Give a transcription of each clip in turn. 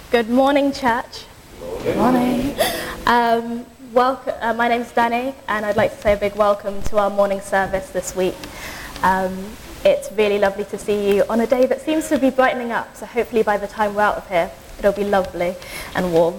Good morning, church. Good morning. Welcome. My name's Danny, and I'd like to say a big welcome to our morning service this week. It's really lovely to see you on a day that seems to be brightening up, so hopefully by the time we're out of here, it'll be lovely and warm.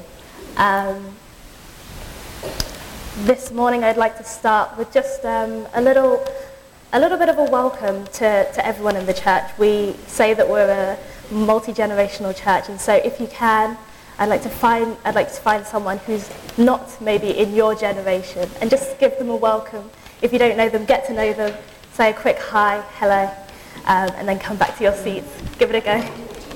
This morning I'd like to start with just a little bit of a welcome to everyone in the church. We say that we're a multi-generational church, and so if you can, I'd like to find someone who's not maybe in your generation and just give them a welcome. If you don't know them, get to know them, say a quick hi, hello, and then come back to your seats. Give it a go.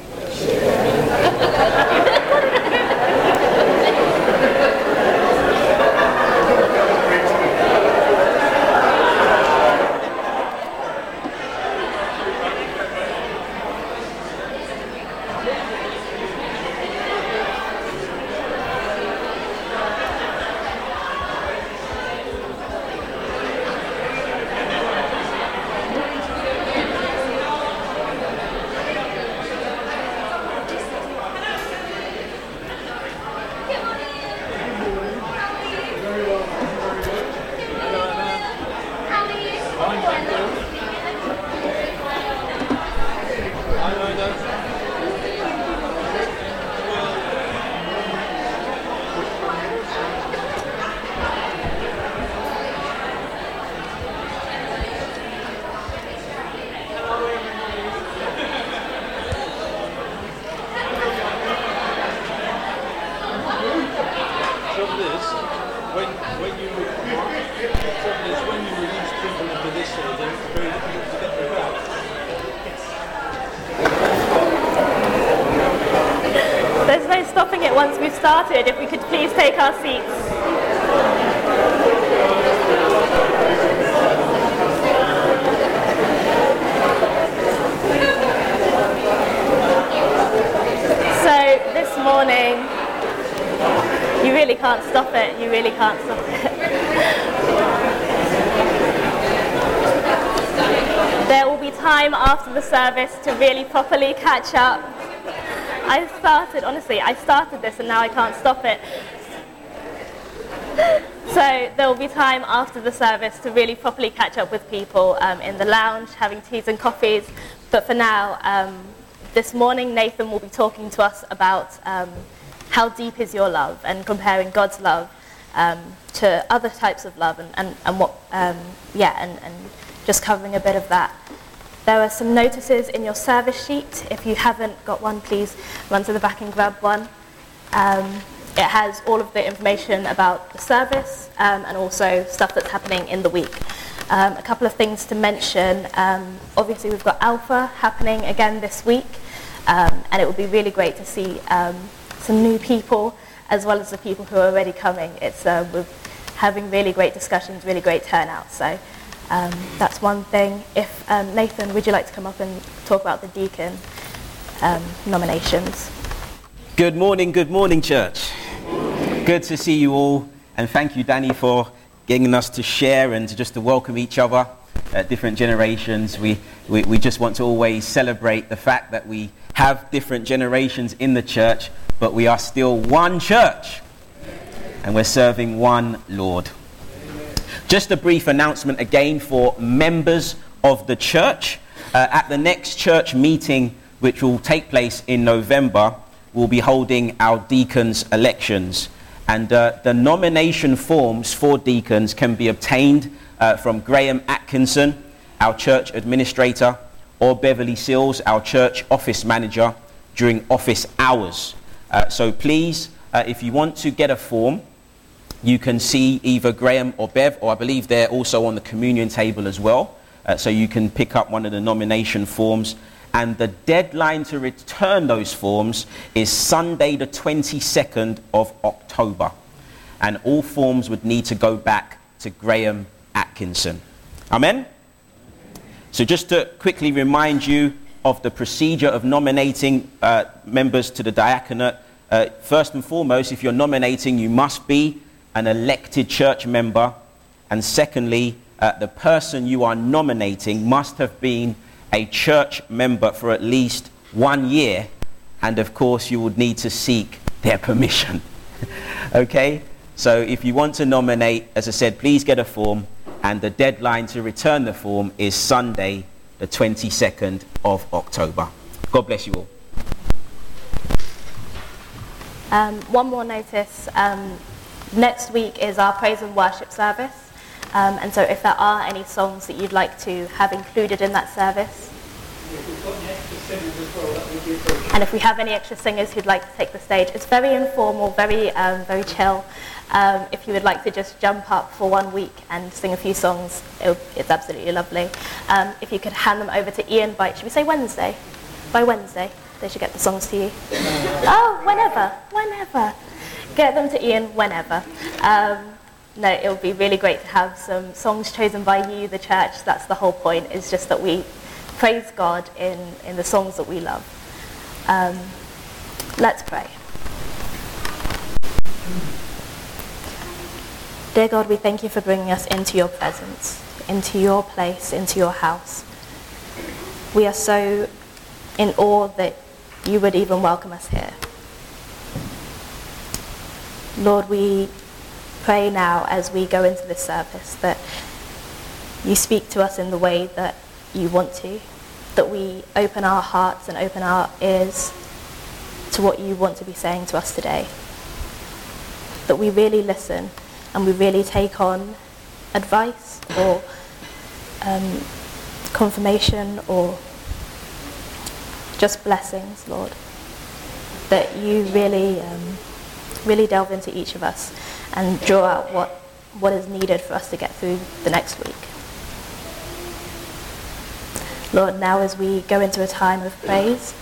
There's no stopping it once we've started. If we could please take our seats. So this morning, you really can't stop it. You really can't stop it. There will be time after the service to really properly catch up. I started this and now I can't stop it. So there will be time after the service to really properly catch up with people in the lounge, having teas and coffees. But for now, this morning Nathan will be talking to us about how deep is your love and comparing God's love to other types of love and just covering a bit of that. There are some notices in your service sheet. If you haven't got one, please run to the back and grab one. It has all of the information about the service and also stuff that's happening in the week. A couple of things to mention. Obviously, we've got Alpha happening again this week, and it would be really great to see some new people as well as the people who are already coming. We're having really great discussions, really great turnout. So. That's one thing. If Nathan, would you like to come up and talk about the deacon nominations? Good morning, church. Good to see you all, and thank you, Danny, for getting us to share and to welcome each other at different generations. We just want to always celebrate the fact that we have different generations in the church, but we are still one church, and we're serving one Lord. Just a brief announcement again for members of the church. At the next church meeting, which will take place in November, we'll be holding our deacons' elections. And the nomination forms for deacons can be obtained from Graham Atkinson, our church administrator, or Beverly Sills, our church office manager, during office hours. So please, if you want to get a form, you can see either Graham or Bev, or I believe they're also on the communion table as well. So you can pick up one of the nomination forms. And the deadline to return those forms is Sunday the 22nd of October. And all forms would need to go back to Graham Atkinson. Amen? So just to quickly remind you of the procedure of nominating members to the diaconate. First and foremost, if you're nominating, you must be an elected church member, and secondly, the person you are nominating must have been a church member for at least 1 year and of course you would need to seek their permission. Okay? So if you want to nominate, as I said, please get a form, and the deadline to return the form is Sunday, the 22nd of October. God bless you all. One more notice. Next week is our praise and worship service. And so if there are any songs that you'd like to have included in that service, and if we have any extra singers who'd like to take the stage, it's very informal, very chill. If you would like to just jump up for 1 week and sing a few songs, it's absolutely lovely. If you could hand them over to Ian should we say Wednesday? By Wednesday, they should get the songs to you. Oh, whenever. Get them to Ian whenever. No, it would be really great to have some songs chosen by you, the church. That's the whole point, is just that we praise God in the songs that we love. Let's pray. Dear God, we thank you for bringing us into your presence, into your place, into your house. We are so in awe that you would even welcome us here. Lord, we pray now as we go into this service that you speak to us in the way that you want to, that we open our hearts and open our ears to what you want to be saying to us today, that we really listen and we really take on advice or confirmation or just blessings, Lord, that you really delve into each of us and draw out what is needed for us to get through the next week. Lord, now as we go into a time of praise,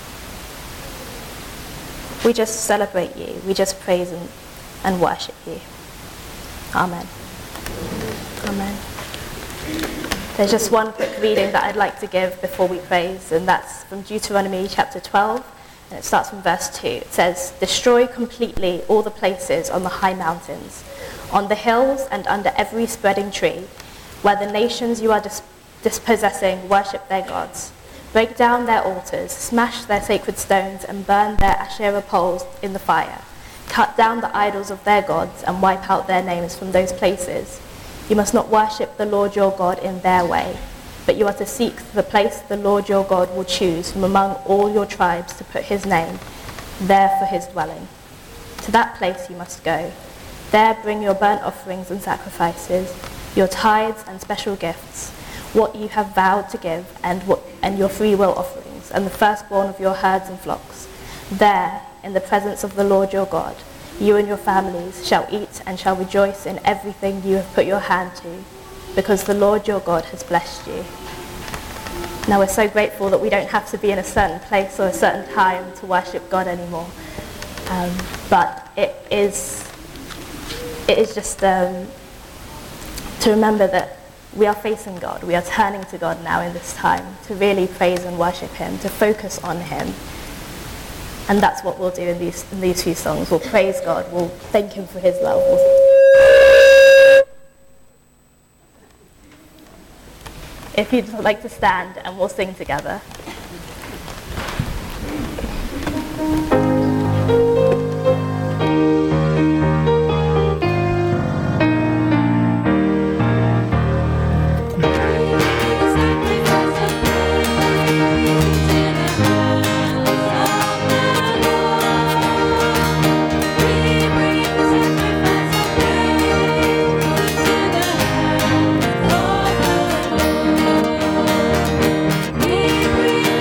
we just celebrate you, we just praise and worship you. Amen. Amen. There's just one quick reading that I'd like to give before we praise, and that's from Deuteronomy chapter 12, and it starts from verse 2. It says, "Destroy completely all the places on the high mountains, on the hills and under every spreading tree, where the nations you are dispossessing worship their gods. Break down their altars, smash their sacred stones, and burn their Asherah poles in the fire. Cut down the idols of their gods and wipe out their names from those places. You must not worship the Lord your God in their way, but you are to seek the place the Lord your God will choose from among all your tribes to put his name there for his dwelling. To that place you must go. There bring your burnt offerings and sacrifices, your tithes and special gifts, what you have vowed to give, and your free will offerings, and the firstborn of your herds and flocks. There, in the presence of the Lord your God, you and your families shall eat and shall rejoice in everything you have put your hand to, because the Lord your God has blessed you." Now we're so grateful that we don't have to be in a certain place or a certain time to worship God anymore. But it is just to remember that we are facing God. We are turning to God now in this time to really praise and worship him, to focus on him. And that's what we'll do in these few songs. We'll praise God. We'll thank him for his love. If you'd like to stand, and we'll sing together. We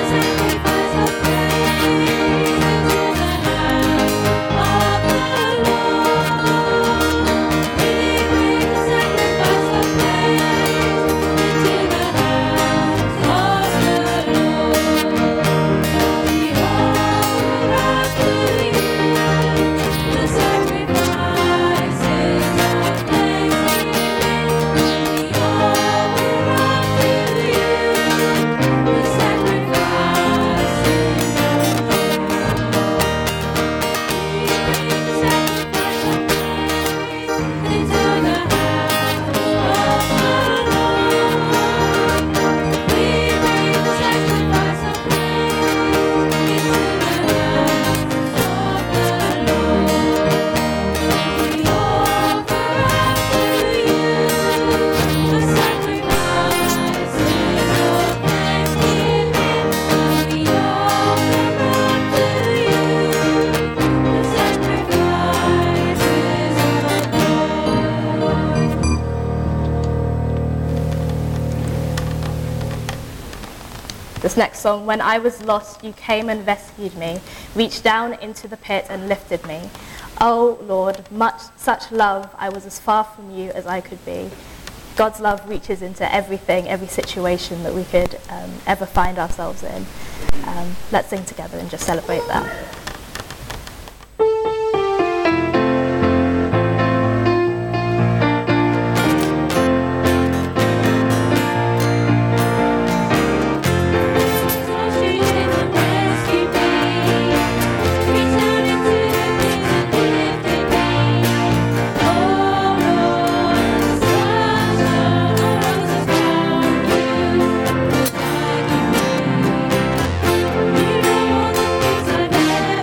next song, when I was lost, you came and rescued me, reached down into the pit and lifted me. Oh Lord, such love, I was as far from you as I could be. God's love reaches into everything, every situation that we could ever find ourselves in. Let's sing together and just celebrate that. You know all the things I've ever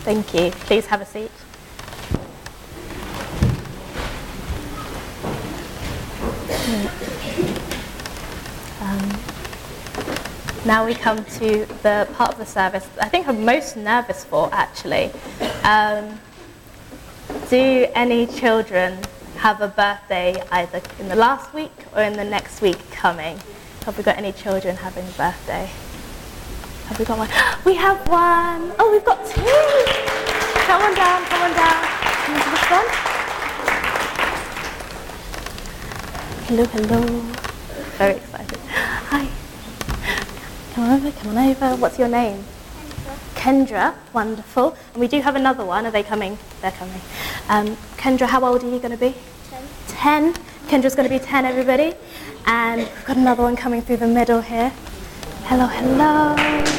Thank you. Please have a seat. Now we come to the part of the service I think I'm most nervous for, actually. Do any children have a birthday either in the last week or in the next week coming? Have we got any children having a birthday? Have we got one? We have one. Oh, we've got two. Come on down, come on down. Come into the front. Hello, hello. Very excited. Hi. Come on over. What's your name? Kendra. Wonderful. And we do have another one. Are they coming? They're coming. Kendra, how old are you going to be? 10. Kendra's going to be 10, everybody. And we've got another one coming through the middle here. Hello, hello.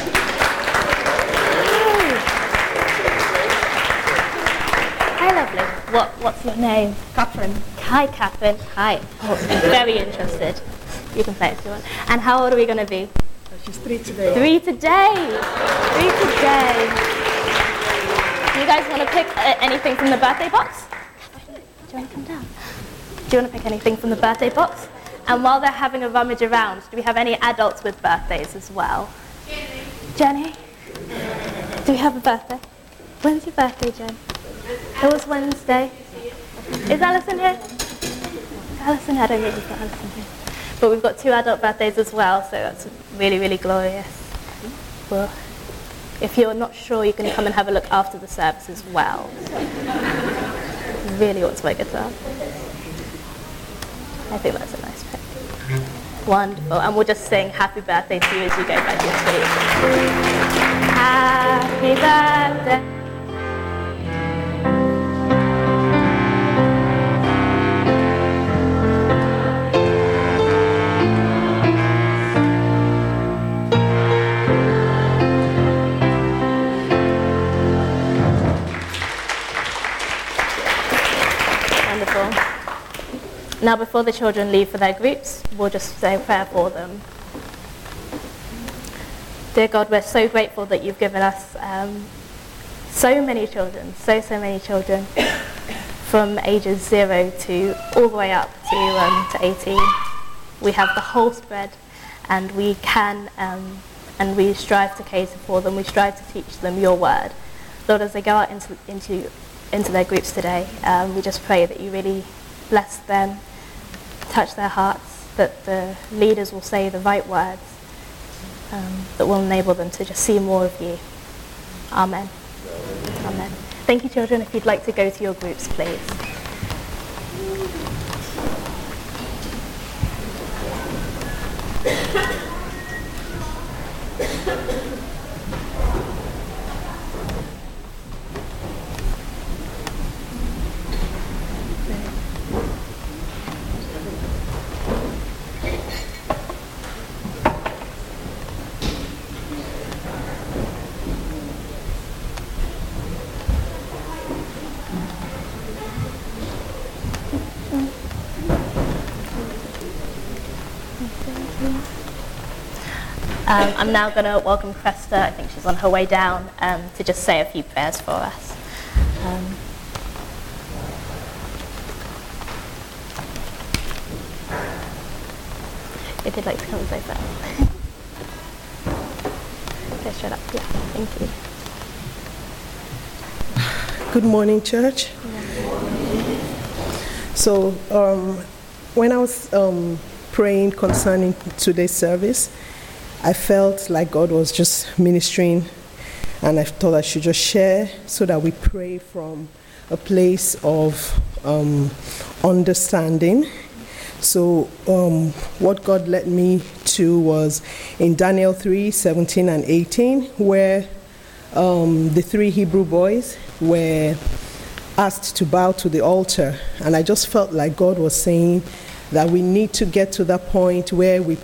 Hi, lovely. What's your name? Catherine. Hi, Catherine. Hi. Oh, very interested. You can play if you want. And how old are we going to be? She's 3 today. 3 today. 3 today. Do you guys want to pick anything from the birthday box? Do you want to come down? Do you want to pick anything from the birthday box? And while they're having a rummage around, do we have any adults with birthdays as well? Jenny? Do we have a birthday? When's your birthday, Jen? It was Wednesday. Is Alison here? Alison, I don't think we've got Alison here. But we've got 2 adult birthdays as well, so that's really, really glorious. Well, if you're not sure, you can come and have a look after the service as well. Really want to play guitar. I think that's a nice pick. Wonderful. And we'll just sing happy birthday to you as you go back to your seat. Happy birthday. Now, before the children leave for their groups, we'll just say a prayer for them. Dear God, we're so grateful that you've given us so many children, so many children, from ages 0 to all the way up to 18. We have the whole spread, and we can and we strive to cater for them. We strive to teach them your word. Lord, as they go out into their groups today, we just pray that you really bless them, touch their hearts, that the leaders will say the right words that will enable them to just see more of you. Amen. Amen. Thank you, children. If you'd like to go to your groups, please. I'm now going to welcome Cresta. I think she's on her way down to just say a few prayers for us. If you'd like to come and say first. Go straight up. Yeah, thank you. Good morning, church. So, when I was praying concerning today's service, I felt like God was just ministering, and I thought I should just share so that we pray from a place of understanding. So what God led me to was in Daniel 3:17 and 18, where the 3 Hebrew boys were asked to bow to the altar. And I just felt like God was saying that we need to get to that point where we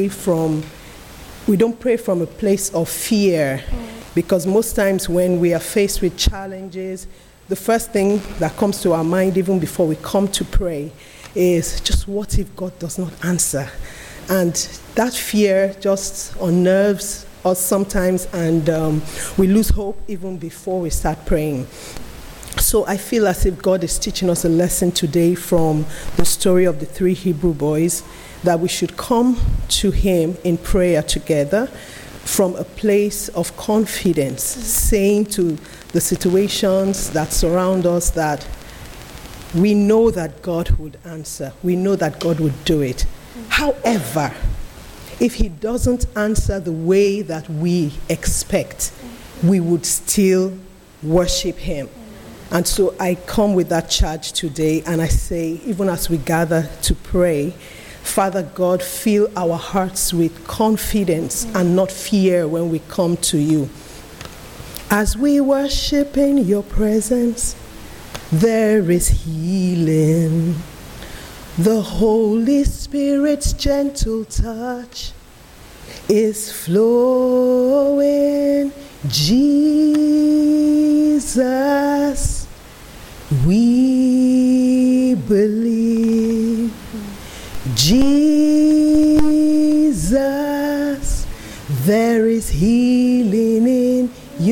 don't pray from a place of fear, because most times when we are faced with challenges, the first thing that comes to our mind, even before we come to pray, is just what if God does not answer? And that fear just unnerves us sometimes, and we lose hope even before we start praying. So I feel as if God is teaching us a lesson today from the story of the 3 Hebrew boys, that we should come to him in prayer together from a place of confidence, saying to the situations that surround us that we know that God would answer. We know that God would do it. However, if he doesn't answer the way that we expect, we would still worship him. And so I come with that charge today, and I say, even as we gather to pray, Father God, fill our hearts with confidence and not fear when we come to you. As we worship in your presence, there is healing. The Holy Spirit's gentle touch is flowing. Jesus, we believe. Jesus, there is healing in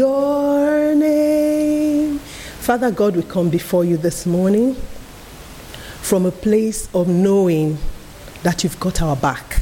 your name. Father God, we come before you this morning from a place of knowing that you've got our back.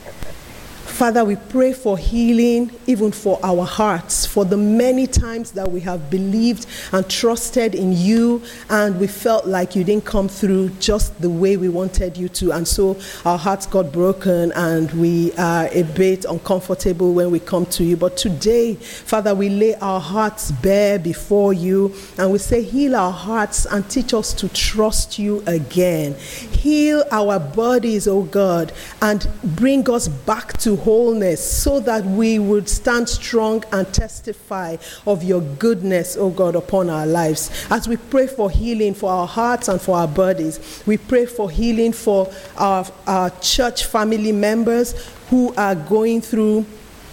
Father, we pray for healing, even for our hearts, for the many times that we have believed and trusted in you, and we felt like you didn't come through just the way we wanted you to, and so our hearts got broken and we are a bit uncomfortable when we come to you. But today, Father, we lay our hearts bare before you, and we say, heal our hearts and teach us to trust you again. Heal our bodies, oh God, and bring us back to wholeness, so that we would stand strong and testify of your goodness, oh God, upon our lives. As we pray for healing for our hearts and for our bodies, we pray for healing for our church family members who are going through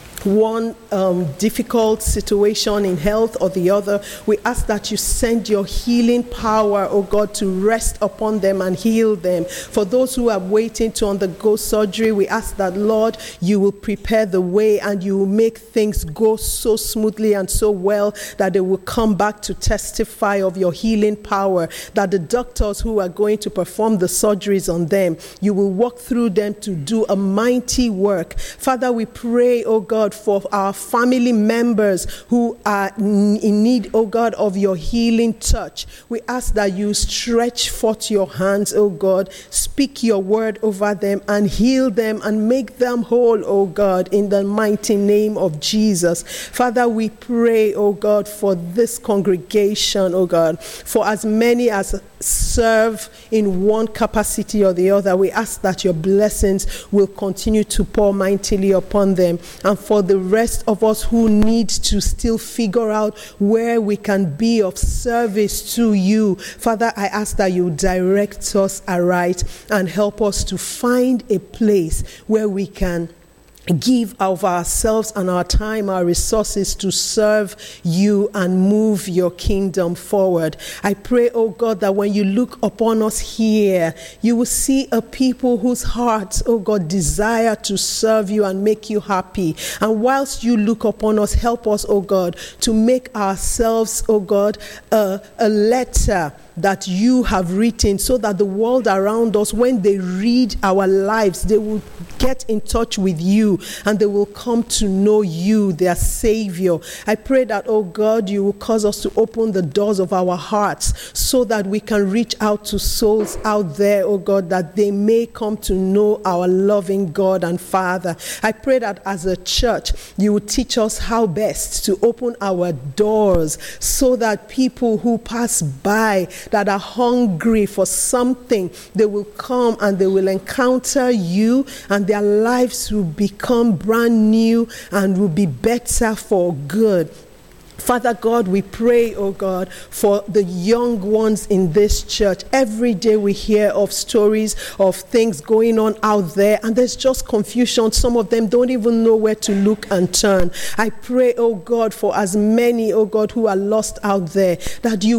one difficult situation in health or the other. We ask that you send your healing power, oh God, to rest upon them and heal them. For those who are waiting to undergo surgery, we ask that, Lord, you will prepare the way and you will make things go so smoothly and so well that they will come back to testify of your healing power, that the doctors who are going to perform the surgeries on them, you will walk through them to do a mighty work. Father, we pray, oh God, for our family members who are in need, oh God, of your healing touch. We ask that you stretch forth your hands, oh God, speak your word over them and heal them and make them whole, oh God, in the mighty name of Jesus. Father, we pray, oh God, for this congregation, oh God, for as many as serve in one capacity or the other, we ask that your blessings will continue to pour mightily upon them. And for the rest of us who need to still figure out where we can be of service to you, Father, I ask that you direct us aright and help us to find a place where we can give of ourselves and our time, our resources to serve you and move your kingdom forward. I pray, oh God, that when you look upon us here, you will see a people whose hearts, oh God, desire to serve you and make you happy. And whilst you look upon us, help us, oh God, to make ourselves, oh God, a letter that you have written, so that the world around us, when they read our lives, they will get in touch with you and they will come to know you, their Savior. I pray that, oh God, you will cause us to open the doors of our hearts so that we can reach out to souls out there, oh God, that they may come to know our loving God and Father. I pray that as a church, you will teach us how best to open our doors so that people who pass by that are hungry for something, they will come and they will encounter you, and their lives will become brand new and will be better for good. Father God, we pray, oh God, for the young ones in this church. Every day we hear of stories of things going on out there, and there's just confusion. Some of them don't even know where to look and turn. I pray, oh God, for as many, oh God, who are lost out there, that you will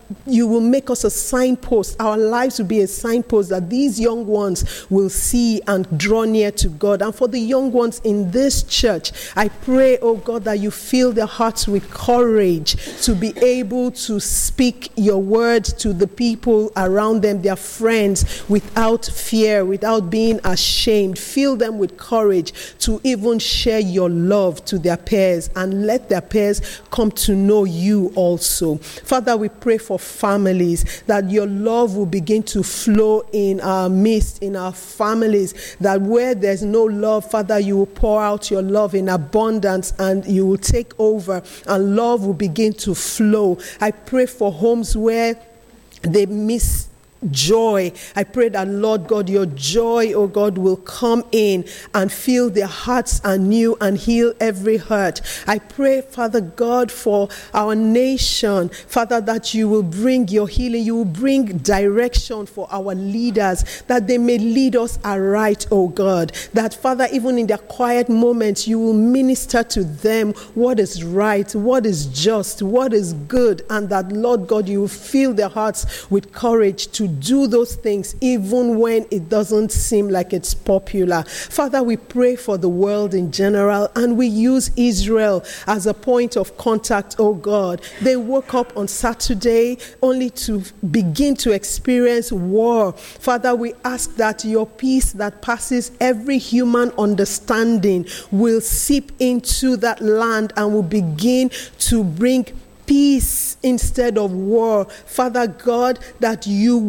you will make us a signpost. Our lives will be a signpost that these young ones will see and draw near to God. And for the young ones in this church, I pray, oh God, that you fill their hearts with courage to be able to speak your word to the people around them, their friends, without fear, without being ashamed. Fill them with courage to even share your love to their peers, and let their peers come to know you also. Father, we pray for families, that your love will begin to flow in our midst, in our families, that where there's no love, Father, you will pour out your love in abundance, and you will take over, and love will begin to flow. I pray for homes where they miss joy. I pray that, Lord God, your joy, oh God, will come in and fill their hearts anew and heal every hurt. I pray, Father God, for our nation, Father, that you will bring your healing, you will bring direction for our leaders, that they may lead us aright, oh God, that, Father, even in their quiet moments, you will minister to them what is right, what is just, what is good, and that, Lord God, you will fill their hearts with courage to do those things even when it doesn't seem like it's popular. Father, we pray for the world in general, and we use Israel as a point of contact, oh God. They woke up on Saturday only to begin to experience war. Father, we ask that your peace that passes every human understanding will seep into that land and will begin to bring peace instead of war. Father God, that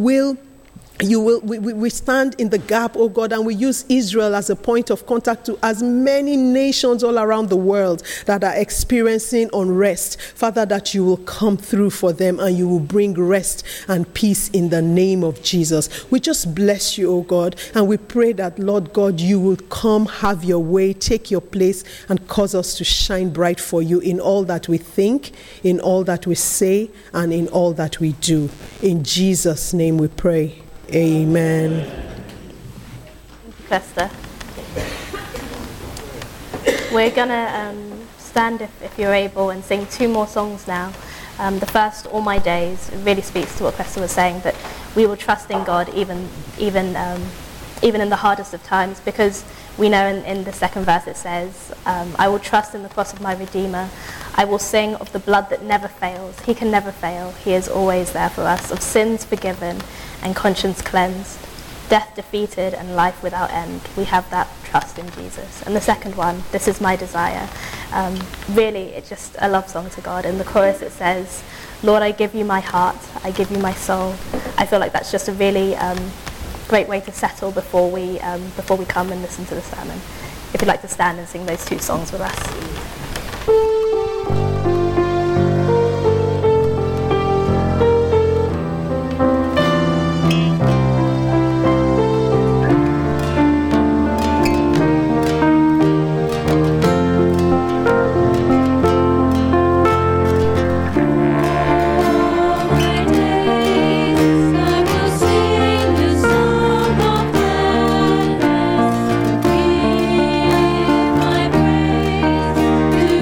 we stand in the gap, oh God, and we use Israel as a point of contact to as many nations all around the world that are experiencing unrest. Father, that you will come through for them and you will bring rest and peace in the name of Jesus. We just bless you, oh God, and we pray that, Lord God, you will come, have your way, take your place, and cause us to shine bright for you in all that we think, in all that we say, and in all that we do. In Jesus' name we pray. Amen. Pastor. We're going to stand, if you're able, and sing two more songs now. The first, All My Days, really speaks to what Pastor was saying, that we will trust in God even in the hardest of times, because we know in the second verse it says, I will trust in the cross of my Redeemer. I will sing of the blood that never fails. He can never fail. He is always there for us, of sins forgiven and conscience cleansed, death defeated and life without end. We have that trust in Jesus. And the second one, This Is My Desire. Really, it's just a love song to God. In the chorus it says, Lord, I give you my heart. I give you my soul. I feel like that's just a really great way to settle before we come and listen to the sermon. If you'd like to stand and sing those two songs with us. My praise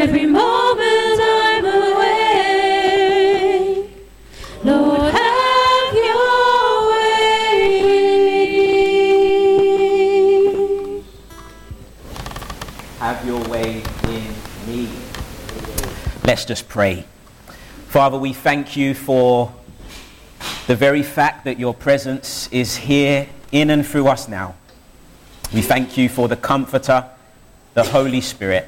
every moment I'm away. Lord, have your way in me. Have your way in me. Let's just pray. Father, we thank you for the very fact that your presence is here in and through us now. We thank you for the Comforter, the Holy Spirit.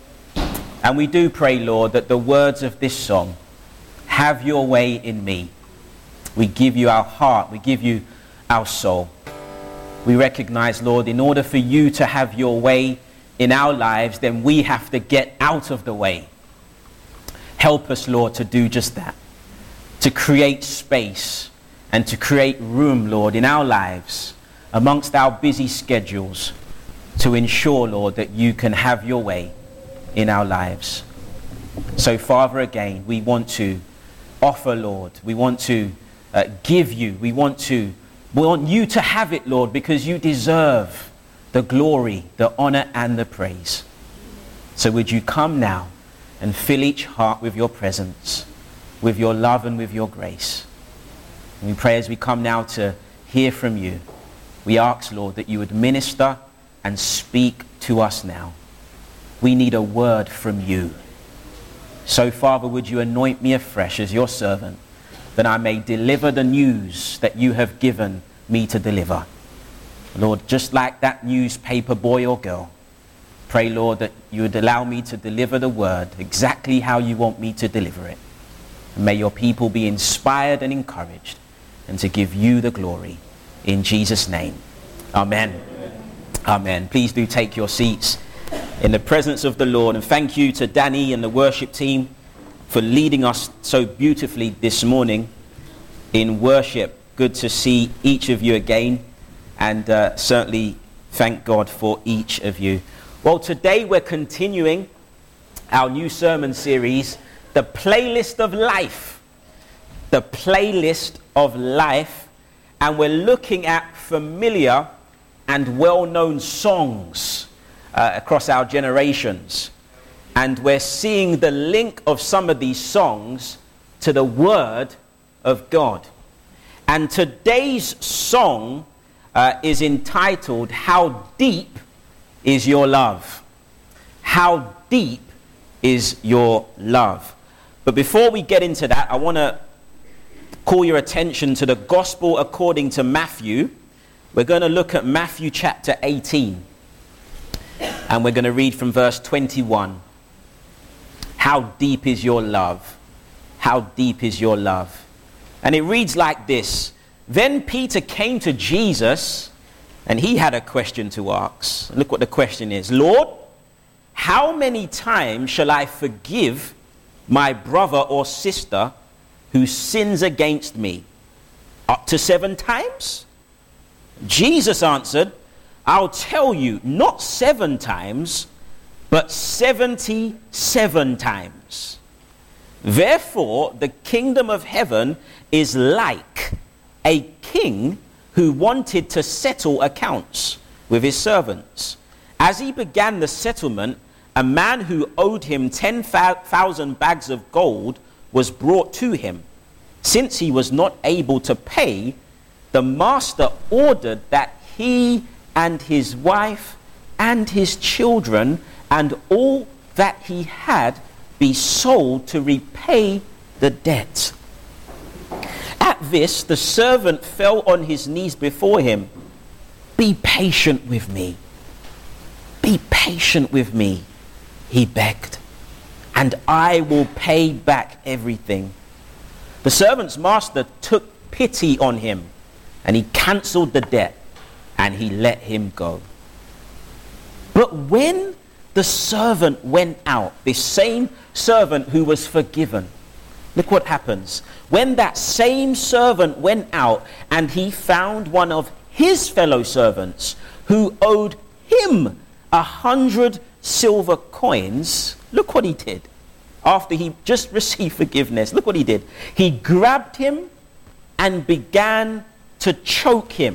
And we do pray, Lord, that the words of this song, have your way in me. We give you our heart, we give you our soul. We recognize, Lord, in order for you to have your way in our lives, then we have to get out of the way. Help us, Lord, to do just that. To create space and to create room, Lord, in our lives, amongst our busy schedules, to ensure, Lord, that you can have your way in our lives. So, Father, again, we want to offer, Lord, we want to give you, we want you to have it, Lord, because you deserve the glory, the honor, and the praise. So would you come now and fill each heart with your presence, with your love and with your grace. And we pray as we come now to hear from you, we ask, Lord, that you would minister and speak to us now. We need a word from you. So, Father, would you anoint me afresh as your servant, that I may deliver the news that you have given me to deliver. Lord, just like that newspaper boy or girl, pray, Lord, that you would allow me to deliver the word exactly how you want me to deliver it. And may your people be inspired and encouraged, and to give you the glory. In Jesus' name. Amen. Amen. Please do take your seats in the presence of the Lord. And thank you to Danny and the worship team for leading us so beautifully this morning in worship. Good to see each of you again. And certainly thank God for each of you. Well, today we're continuing our new sermon series, The Playlist of Life. The Playlist of Life. And we're looking at familiar and well-known songs across our generations. And we're seeing the link of some of these songs to the Word of God. And today's song is entitled, How Deep Is Your Love? How deep is your love? But before we get into that, I want to call your attention to the Gospel according to Matthew. We're going to look at Matthew chapter 18. And we're going to read from verse 21. How deep is your love? How deep is your love? And it reads like this. Then Peter came to Jesus, and he had a question to ask. Look what the question is. Lord, how many times shall I forgive my brother or sister who sins against me? Up to 7 times? Jesus answered, I'll tell you, not 7 times, but 77 times. Therefore, the kingdom of heaven is like a king who wanted to settle accounts with his servants. As he began the settlement, a man who owed him 10,000 bags of gold was brought to him. Since he was not able to pay, the master ordered that he and his wife and his children and all that he had be sold to repay the debt. At this, the servant fell on his knees before him. Be patient with me. Be patient with me, he begged, and I will pay back everything. The servant's master took pity on him, and he cancelled the debt, and he let him go. But when the servant went out, this same servant who was forgiven, look what happens. When that same servant went out and he found one of his fellow servants who owed him 100 silver coins, look what he did. After he just received forgiveness, look what he did. He grabbed him and began to choke him.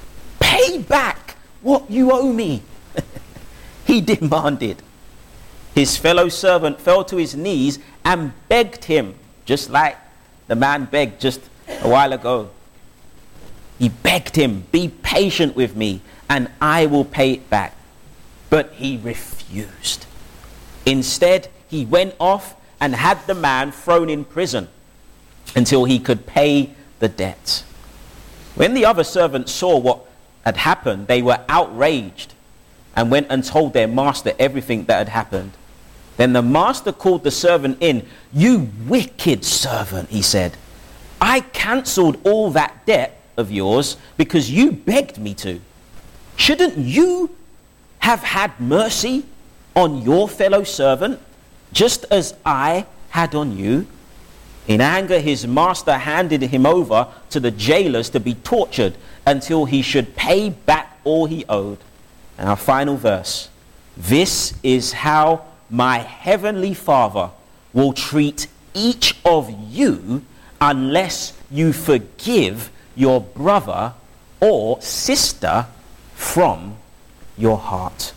Pay back what you owe me, he demanded. his fellow servant fell to his knees and begged him, just like the man begged just a while ago. He begged him, be patient with me and I will pay it back. But he refused. Instead, he went off and had the man thrown in prison until he could pay the debt. When the other servants saw what had happened, they were outraged and went and told their master everything that had happened. Then the master called the servant in. You wicked servant, he said. I cancelled all that debt of yours because you begged me to. Shouldn't you have had mercy on your fellow servant, just as I had on you? In anger, his master handed him over to the jailers to be tortured until he should pay back all he owed. And our final verse. This is how my heavenly Father will treat each of you unless you forgive your brother or sister from your heart.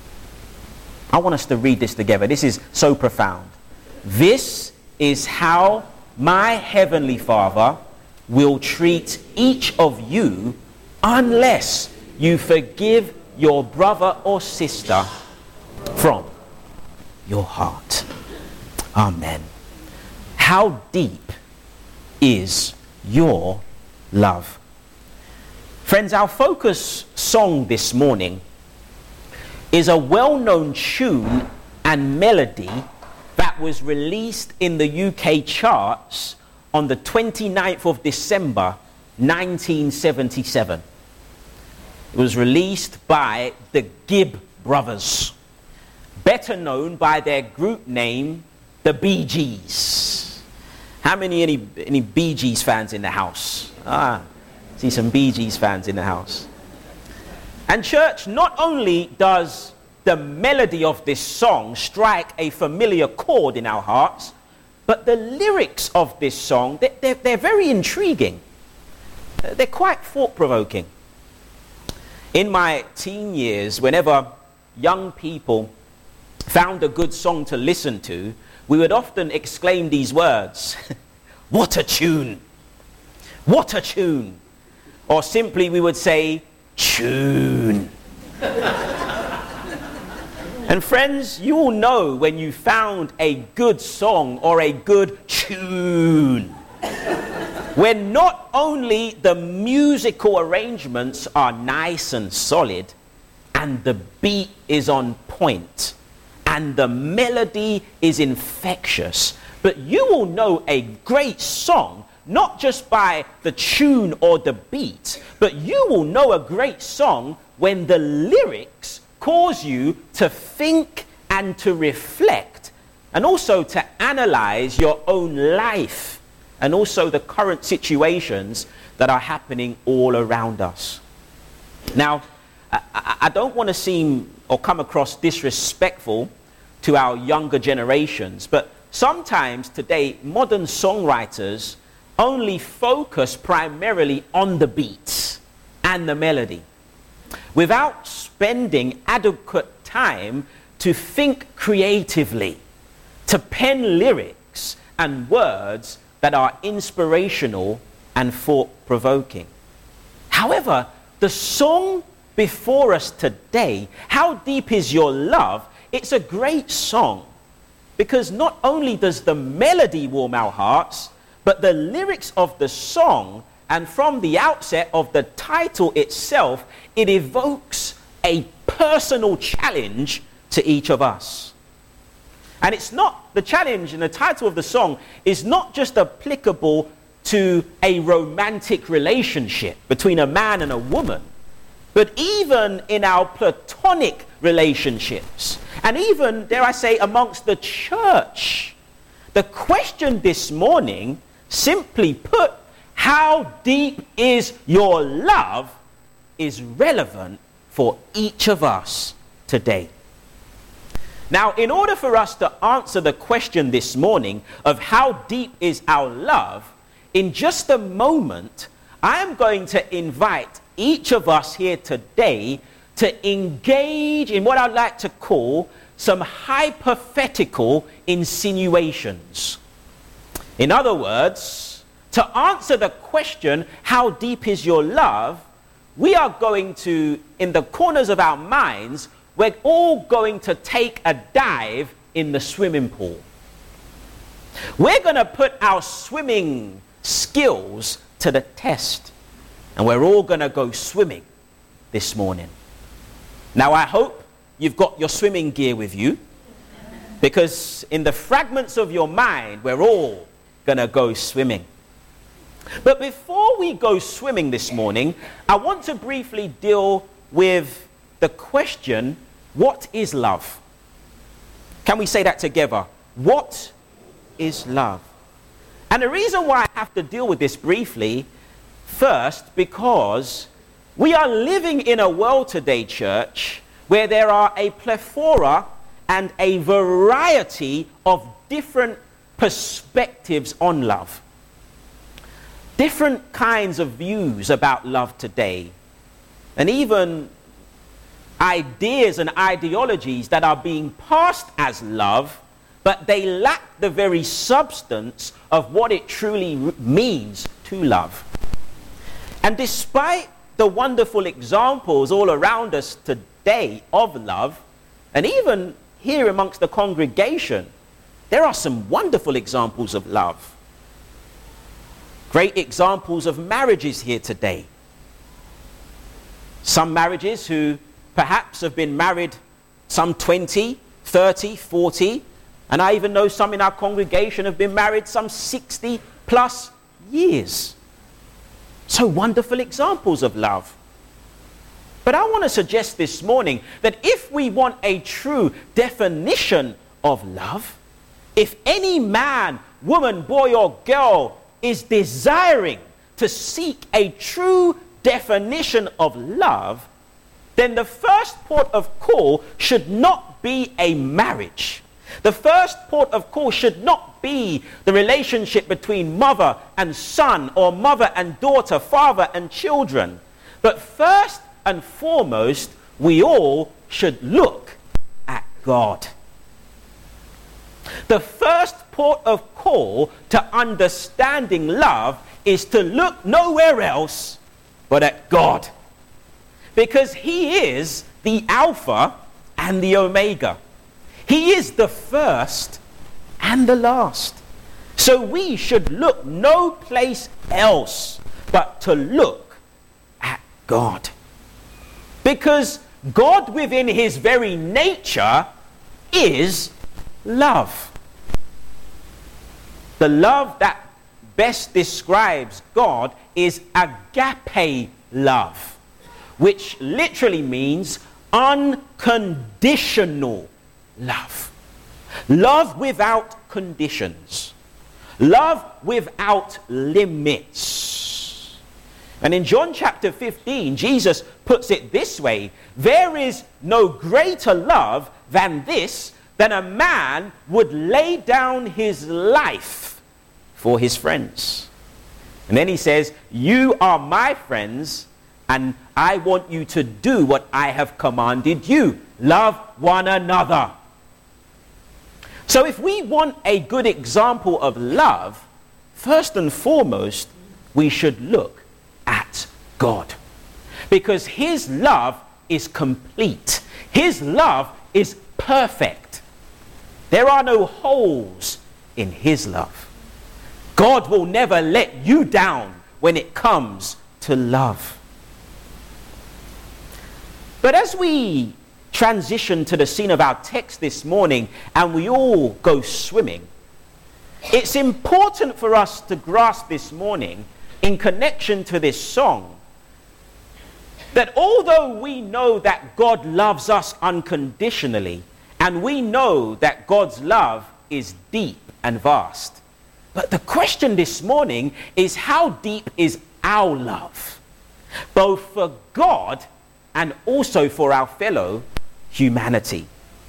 I want us to read this together. This is so profound. This is how my heavenly Father will treat each of you unless you forgive your brother or sister from your heart. Amen. How deep is your love? Friends, our focus song this morning is a well-known tune and melody that was released in the UK charts on the 29th of December 1977. It was released by the Gibb Brothers, better known by their group name, the Bee Gees. How many any Bee Gees fans in the house? See some Bee Gees fans in the house. And church, not only does the melody of this song strike a familiar chord in our hearts, but the lyrics of this song, they're very intriguing. They're quite thought-provoking. In my teen years, whenever young people found a good song to listen to, we would often exclaim these words, what a tune! What a tune! Or simply we would say, tune. And friends, you all know when you found a good song or a good tune, when not only the musical arrangements are nice and solid, and the beat is on point, and the melody is infectious, but you will know a great song not just by the tune or the beat, but you will know a great song when the lyrics cause you to think and to reflect, and also to analyze your own life, and also the current situations that are happening all around us. Now, I don't want to seem or come across disrespectful to our younger generations, but sometimes today modern songwriters only focus primarily on the beats and the melody, without spending adequate time to think creatively, to pen lyrics and words that are inspirational and thought-provoking. However, the song before us today, How Deep Is Your Love, it's a great song, because not only does the melody warm our hearts, but the lyrics of the song, and from the outset of the title itself, it evokes a personal challenge to each of us. And it's not, the challenge in the title of the song is not just applicable to a romantic relationship between a man and a woman, but even in our platonic relationships, and even, dare I say, amongst the church. The question this morning, simply put, how deep is your love, is relevant for each of us today. Now, in order for us to answer the question this morning of how deep is our love, in just a moment, I am going to invite each of us here today to engage in what I'd like to call some hypothetical insinuations. In other words, to answer the question, how deep is your love, we are going to, in the corners of our minds, we're all going to take a dive in the swimming pool. We're going to put our swimming skills to the test. And we're all going to go swimming this morning. Now, I hope you've got your swimming gear with you, because in the fragments of your mind, we're all going to go swimming. But before we go swimming this morning, I want to briefly deal with the question, what is love? Can we say that together? What is love? And the reason why I have to deal with this briefly, first, because we are living in a world today, church, where there are a plethora and a variety of different perspectives on love. Different kinds of views about love today. And even ideas and ideologies that are being passed as love, but they lack the very substance of what it truly means to love. And despite the wonderful examples all around us today of love, and even here amongst the congregation, there are some wonderful examples of love. Great examples of marriages here today. Some marriages who perhaps have been married some 20, 30, 40, and I even know some in our congregation have been married some 60 plus years. So wonderful examples of love. But I want to suggest this morning that if we want a true definition of love, if any man, woman, boy or girl is desiring to seek a true definition of love, then the first port of call should not be a marriage. The first port of call should not be the relationship between mother and son, or mother and daughter, father and children. But first and foremost, we all should look at God. The first port of call to understanding love is to look nowhere else but at God. Because He is the Alpha and the Omega. He is the first and the last. So we should look no place else but to look at God. Because God within His very nature is love. The love that best describes God is agape love, which literally means unconditional love. Love without conditions. Love without limits. And in John chapter 15, Jesus puts it this way: there is no greater love than this, than a man would lay down his life for his friends. And then he says, you are my friends, and I want you to do what I have commanded you. Love one another. So if we want a good example of love, first and foremost, we should look at God. Because His love is complete. His love is perfect. There are no holes in His love. God will never let you down when it comes to love. But as we transition to the scene of our text this morning and we all go swimming, it's important for us to grasp this morning, in connection to this song, that although we know that God loves us unconditionally, and we know that God's love is deep and vast, but the question this morning is, how deep is our love, both for God and also for our fellow humanity?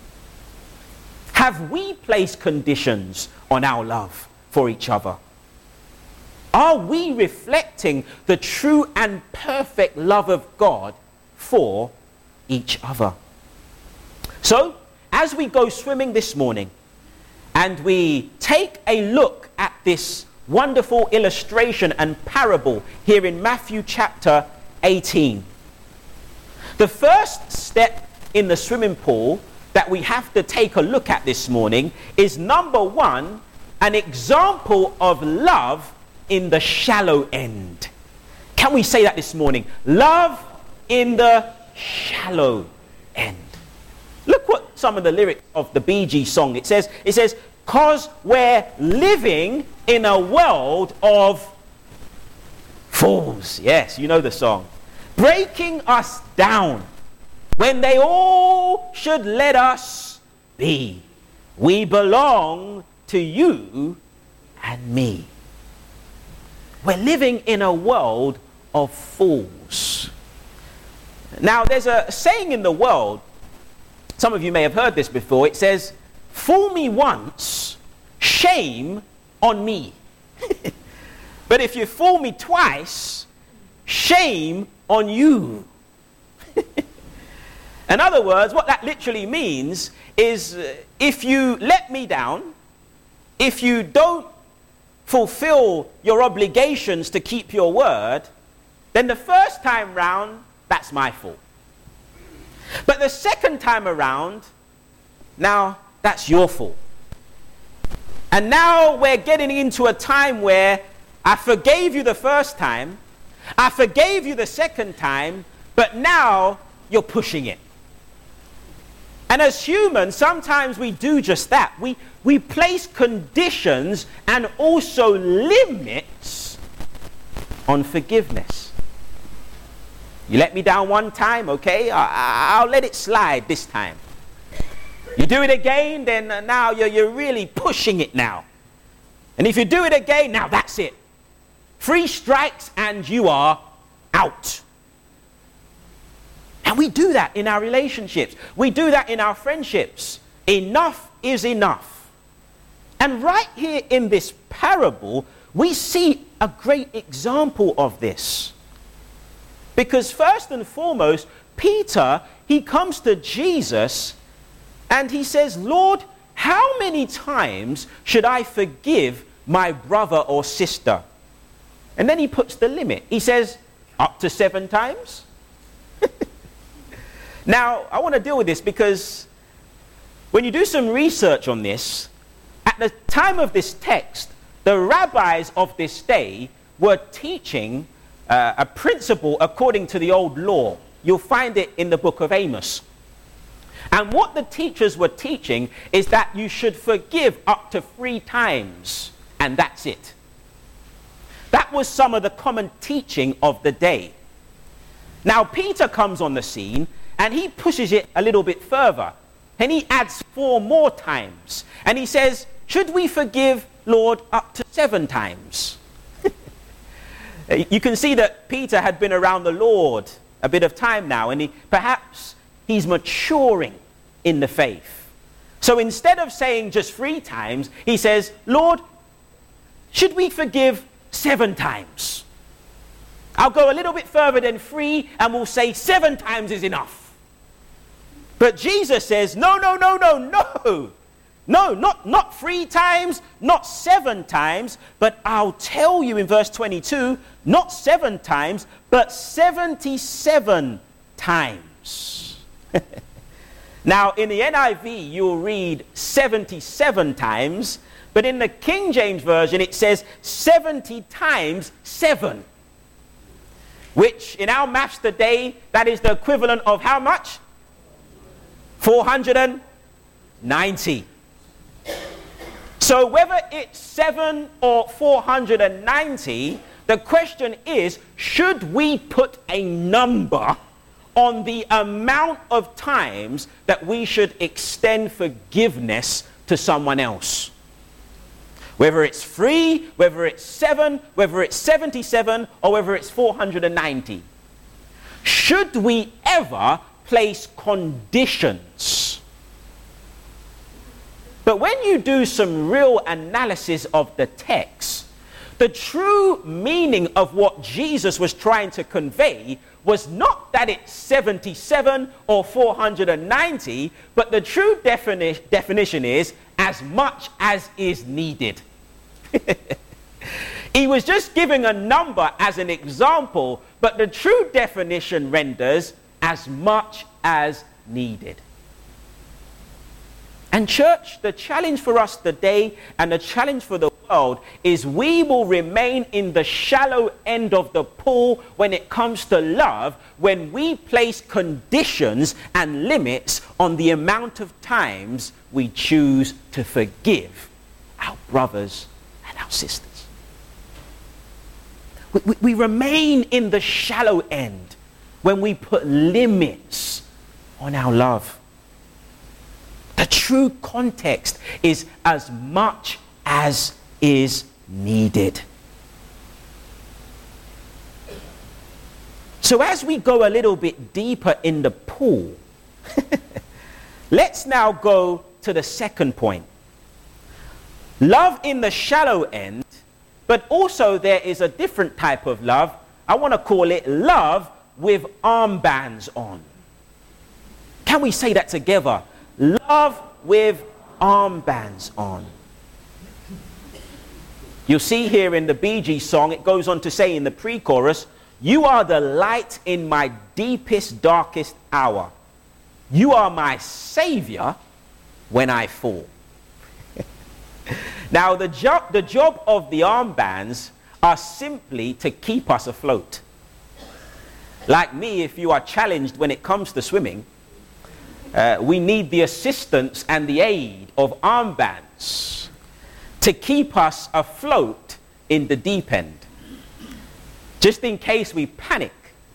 Have we placed conditions on our love for each other? Are we reflecting the true and perfect love of God for each other? So, as we go swimming this morning and we take a look at this wonderful illustration and parable here in Matthew chapter 18, the first step in the swimming pool that we have to take a look at this morning is, number one, an example of love in the shallow end. Can we say that this morning? Love in the shallow end. Look what some of the lyrics of the Bee Gees song, it says, "'Cause we're living in a world of fools." Yes, you know the song. "Breaking us down when they all should let us be. We belong to you and me." We're living in a world of fools. Now, there's a saying in the world, some of you may have heard this before. It says, "Fool me once, shame on me." But if you fool me twice, shame on you. In other words, what that literally means is, if you let me down, if you don't fulfill your obligations to keep your word, then the first time round, that's my fault. But the second time around, now that's your fault. And now we're getting into a time where I forgave you the first time, I forgave you the second time, but now you're pushing it. And as humans, sometimes we do just that. We place conditions and also limits on forgiveness. You let me down one time, okay, I'll let it slide this time. You do it again, then now you're really pushing it now. And if you do it again, now that's it. 3 strikes and you are out. And we do that in our relationships. We do that in our friendships. Enough is enough. And right here in this parable, we see a great example of this. Because first and foremost, Peter, he comes to Jesus and he says, "Lord, how many times should I forgive my brother or sister?" And then he puts the limit. He says, "Up to 7 times?" Now, I want to deal with this because when you do some research on this, at the time of this text, the rabbis of this day were teaching a principle according to the old law. You'll find it in the book of Amos. And what the teachers were teaching is that you should forgive up to 3 times, and that's it. That was some of the common teaching of the day. Now, Peter comes on the scene, and he pushes it a little bit further. And he adds 4 more times. And he says, "Should we forgive, Lord, up to 7 times?" You can see that Peter had been around the Lord a bit of time now, and perhaps he's maturing in the faith. So instead of saying just 3 times, he says, "Lord, should we forgive 7 times? I'll go a little bit further than 3, and we'll say 7 times is enough." But Jesus says, no, not 3 times, not 7 times, but I'll tell you in verse 22, not 7 times, but 77 times. Now, in the NIV, you'll read 77 times, but in the King James Version, it says 70 times 7, which in our maths today, that is the equivalent of how much? 490. So whether it's 7 or 490, the question is, should we put a number on the amount of times that we should extend forgiveness to someone else? Whether it's 3, whether it's 7, whether it's 77, or whether it's 490. Should we ever place conditions? But when you do some real analysis of the text, The true meaning of what Jesus was trying to convey was not that it's 77 or 490, but the true definition is as much as is needed. He was just giving a number as an example, but the true definition renders as much as needed. And church, the challenge for us today and the challenge for the world is we will remain in the shallow end of the pool when it comes to love, when we place conditions and limits on the amount of times we choose to forgive our brothers and our sisters. We remain in the shallow end when we put limits on our love. The true context is as much as is needed. So as we go a little bit deeper in the pool, let's now go to the second point. Love in the shallow end, but also there is a different type of love. I want to call it love with armbands on. Can we say that together? Love with armbands on. You'll see here in the Bee Gees song, it goes on to say in the pre-chorus, you are the light in my deepest, darkest hour. You are my savior when I fall. Now, the job of the armbands are simply to keep us afloat. Like me, if you are challenged when it comes to swimming, we need the assistance and the aid of armbands to keep us afloat in the deep end. Just in case we panic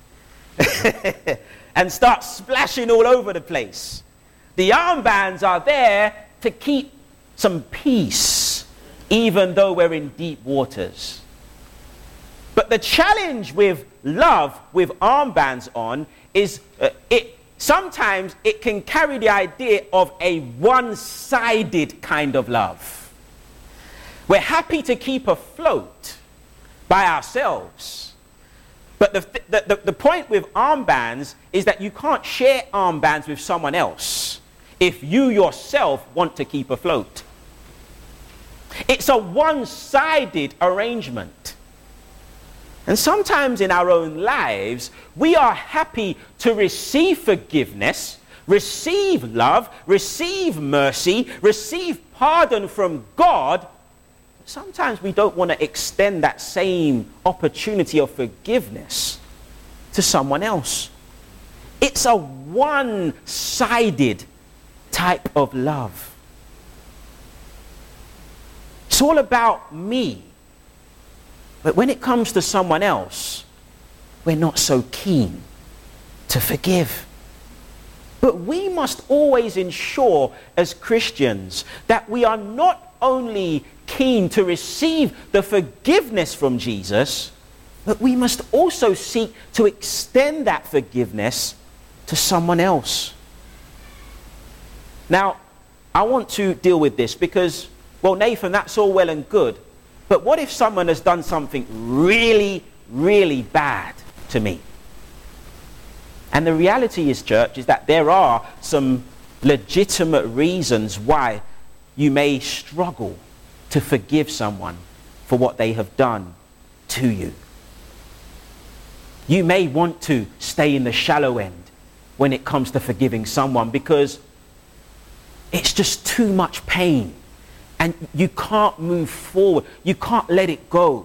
and start splashing all over the place. The armbands are there to keep some peace, even though we're in deep waters. But the challenge with love with armbands on is sometimes it can carry the idea of a one-sided kind of love. We're happy to keep afloat by ourselves. But the point with armbands is that you can't share armbands with someone else if you yourself want to keep afloat. It's a one-sided arrangement. And sometimes in our own lives, we are happy to receive forgiveness, receive love, receive mercy, receive pardon from God. Sometimes we don't want to extend that same opportunity of forgiveness to someone else. It's a one-sided type of love. It's all about me. But when it comes to someone else, we're not so keen to forgive. But we must always ensure as Christians that we are not only keen to receive the forgiveness from Jesus, but we must also seek to extend that forgiveness to someone else. Now, I want to deal with this because, well, Nathan, that's all well and good. But what if someone has done something really, really bad to me? And the reality is, church, is that there are some legitimate reasons why you may struggle to forgive someone for what they have done to you. You may want to stay in the shallow end when it comes to forgiving someone because it's just too much pain. And you can't move forward. You can't let it go.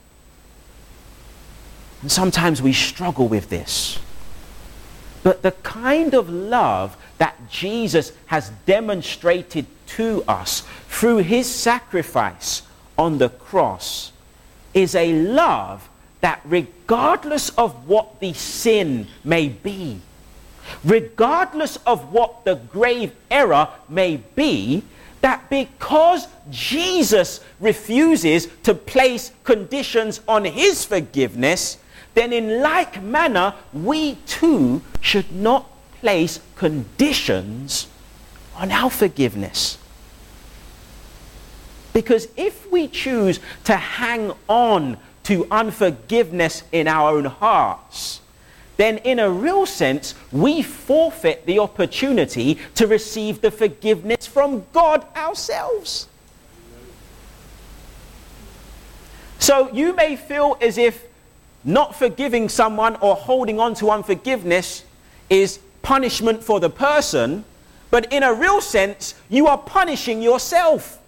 And sometimes we struggle with this. But the kind of love that Jesus has demonstrated to us through his sacrifice on the cross is a love that regardless of what the sin may be, regardless of what the grave error may be, that because Jesus refuses to place conditions on his forgiveness, then in like manner, we too should not place conditions on our forgiveness. Because if we choose to hang on to unforgiveness in our own hearts, then in a real sense, we forfeit the opportunity to receive the forgiveness from God ourselves. So you may feel as if not forgiving someone or holding on to unforgiveness is punishment for the person, but in a real sense, you are punishing yourself.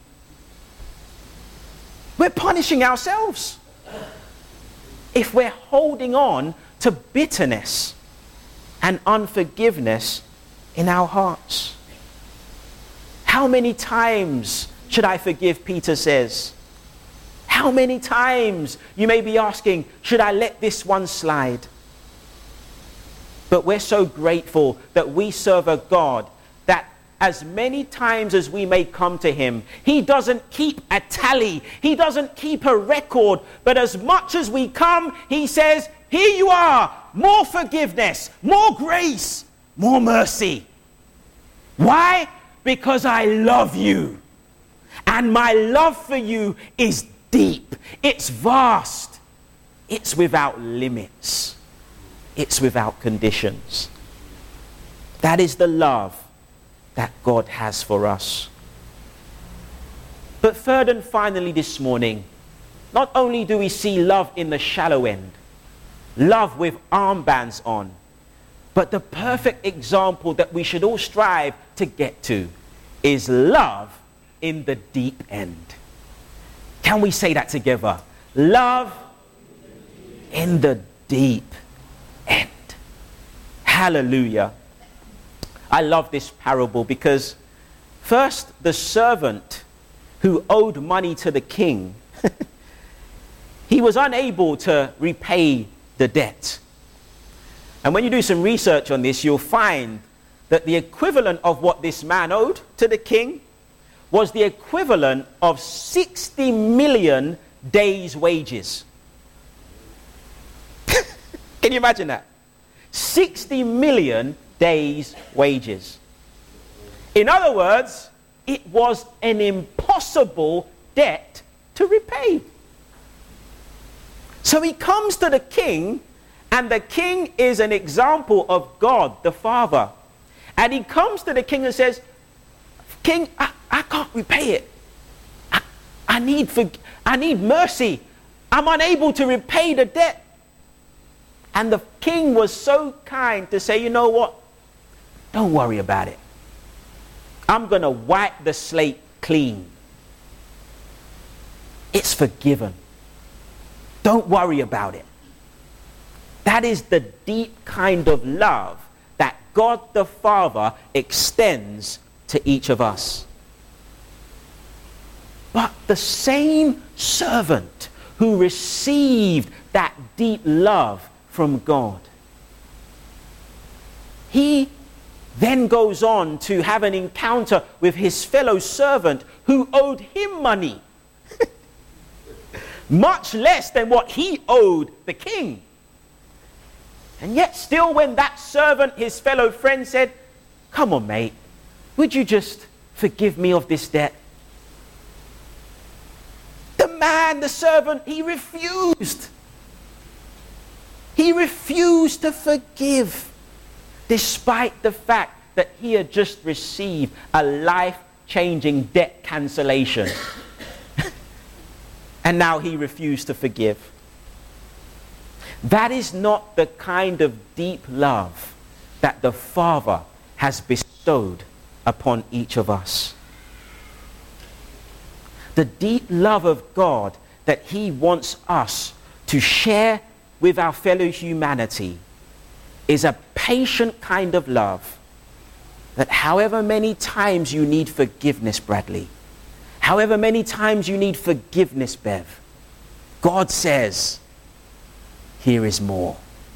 We're punishing ourselves if we're holding on to bitterness and unforgiveness in our hearts. How many times should I forgive, Peter says? How many times, you may be asking, should I let this one slide? But we're so grateful that we serve a God that as many times as we may come to him, he doesn't keep a tally. He doesn't keep a record. But as much as we come, he says, here you are, more forgiveness, more grace, more mercy. Why? Because I love you. And my love for you is deep. It's vast. It's without limits. It's without conditions. That is the love that God has for us. But third and finally this morning, not only do we see love in the shallow end, love with armbands on, but the perfect example that we should all strive to get to is love in the deep end. Can we say that together? Love in the deep end. Hallelujah. I love this parable because first, the servant who owed money to the king, he was unable to repay the debt. And when you do some research on this, you'll find that the equivalent of what this man owed to the king was the equivalent of 60 million days' wages. Can you imagine that? 60 million days' wages. In other words, it was an impossible debt to repay. So he comes to the king, and the king is an example of God the Father. And he comes to the king and says, King, I can't repay it. I need mercy. I'm unable to repay the debt. And the king was so kind to say, you know what? Don't worry about it. I'm going to wipe the slate clean. It's forgiven. Don't worry about it. That is the deep kind of love that God the Father extends to each of us. But the same servant who received that deep love from God, he then goes on to have an encounter with his fellow servant who owed him money, much less than what he owed the king. And yet still, when that servant, his fellow friend, said, come on, mate, would you just forgive me of this debt? The man, the servant, he refused. He refused to forgive, despite the fact that he had just received a life-changing debt cancellation. And now he refused to forgive. That is not the kind of deep love that the Father has bestowed upon each of us. The deep love of God that he wants us to share with our fellow humanity is a patient kind of love that however many times you need forgiveness, Bradley, however many times you need forgiveness, Bev, God says, here is more.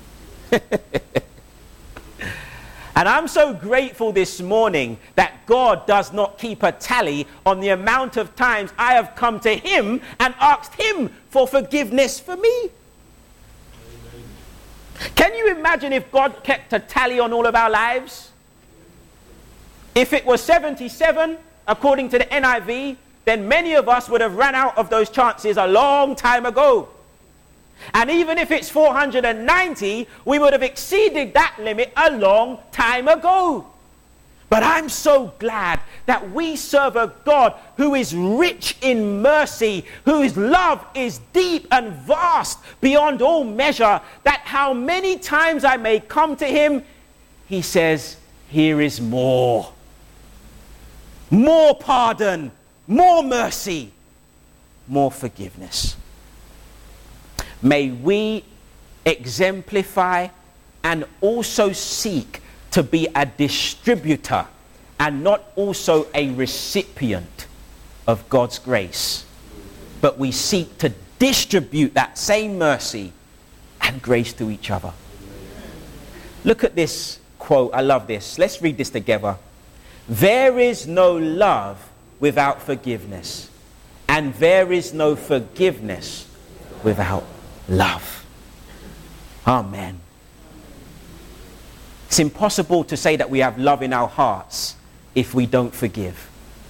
And I'm so grateful this morning that God does not keep a tally on the amount of times I have come to him and asked him for forgiveness for me. Amen. Can you imagine if God kept a tally on all of our lives? If it was 77, according to the NIV, then many of us would have run out of those chances a long time ago. And even if it's 490, we would have exceeded that limit a long time ago. But I'm so glad that we serve a God who is rich in mercy, whose love is deep and vast beyond all measure, that how many times I may come to him, he says, here is more. More pardon, more mercy, more forgiveness. May we exemplify and also seek to be a distributor and not also a recipient of God's grace. But we seek to distribute that same mercy and grace to each other. Look at this quote. I love this. Let's read this together. There is no love without forgiveness, and there is no forgiveness without love. Amen. It's impossible to say that we have love in our hearts if we don't forgive.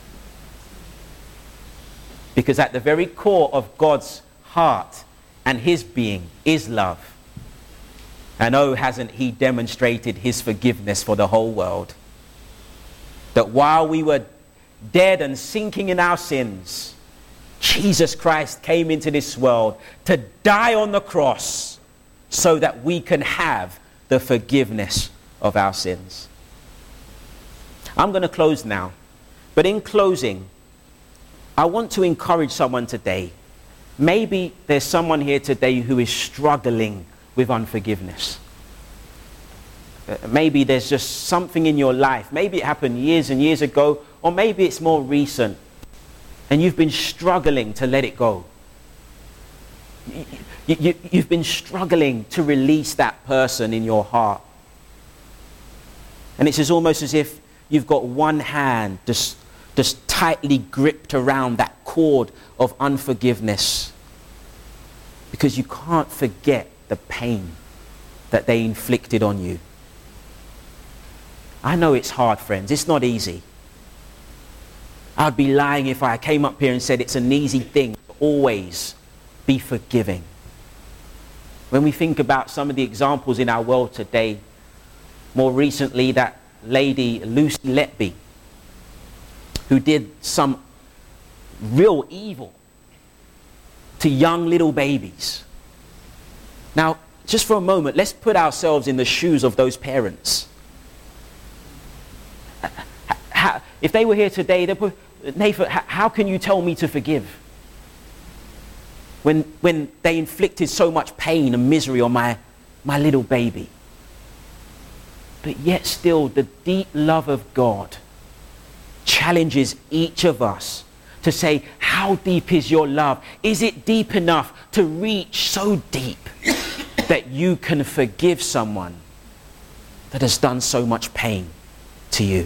Because at the very core of God's heart and his being is love. And oh, hasn't he demonstrated his forgiveness for the whole world? That while we were dead and sinking in our sins, Jesus Christ came into this world to die on the cross so that we can have the forgiveness of our sins. I'm going to close now. But in closing, I want to encourage someone today. Maybe there's someone here today who is struggling with unforgiveness. Maybe there's just something in your life. Maybe it happened years and years ago, or maybe it's more recent. And you've been struggling to let it go. You've been struggling to release that person in your heart. And it's almost as if you've got one hand just tightly gripped around that cord of unforgiveness. Because you can't forget the pain that they inflicted on you. I know it's hard, friends. It's not easy. I'd be lying if I came up here and said it's an easy thing to always be forgiving. When we think about some of the examples in our world today, more recently that lady Lucy Letby, who did some real evil to young little babies. Now, just for a moment, let's put ourselves in the shoes of those parents. If they were here today, they'd put, Nathan, how can you tell me to forgive? When they inflicted so much pain and misery on my little baby. But yet still, the deep love of God challenges each of us to say, how deep is your love? Is it deep enough to reach so deep that you can forgive someone that has done so much pain to you?